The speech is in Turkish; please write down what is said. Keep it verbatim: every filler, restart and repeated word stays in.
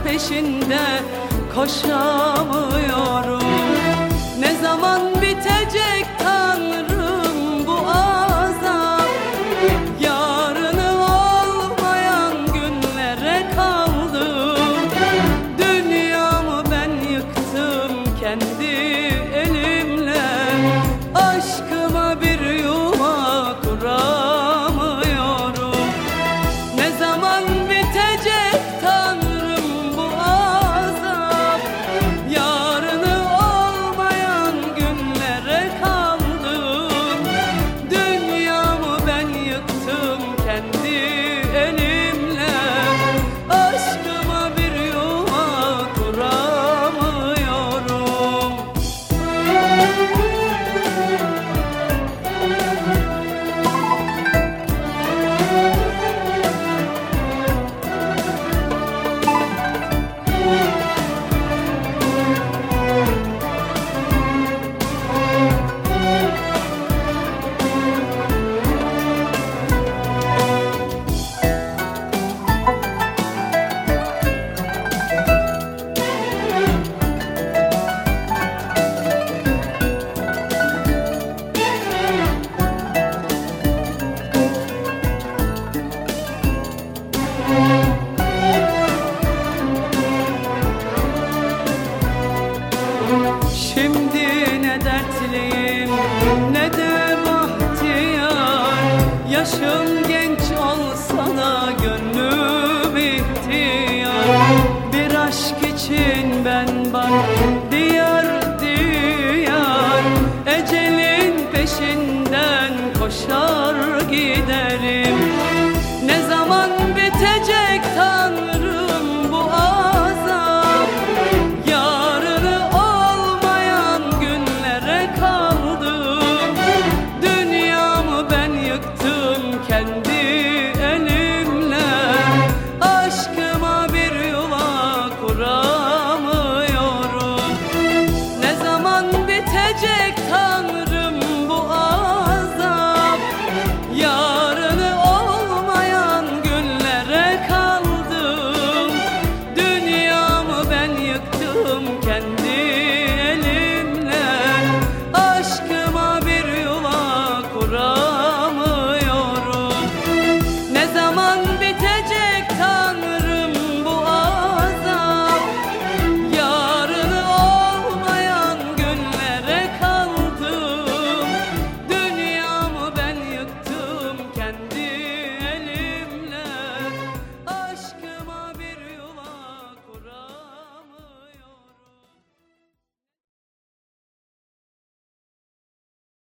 peşinde koşamıyorum. Ne zaman bitecek Tanrım bu azap? Yarını olmayan günlere kaldım. Dünyamı ben yıktım kendi elimle. Aşkıma bir yuva kuramıyorum. Ne zaman bitecek Tanrım bu azap? Yarını olmayan günlere kaldım. Dünyamı ben yıktım kendi elimle. Aşkıma bir yuva kuramıyorum. Şimdi ne dertliyim ne de bahtiyar. Yaşım genç olsa da gönlüm ihtiyar. Bir aşk için ben bak diyar diyar. Ecelin peşinden koşar giderim. Ne zaman bitecek Tanrım bu azap? Yarını olmayan günlere kaldım. Dünyamı ben yıktım kendi elimle. Aşkıma bir yuva kuramıyorum. Ne zaman bitecek Tanrım bu azap? Yarını olmayan günlere kaldım. Dünyamı ben yıktım kendi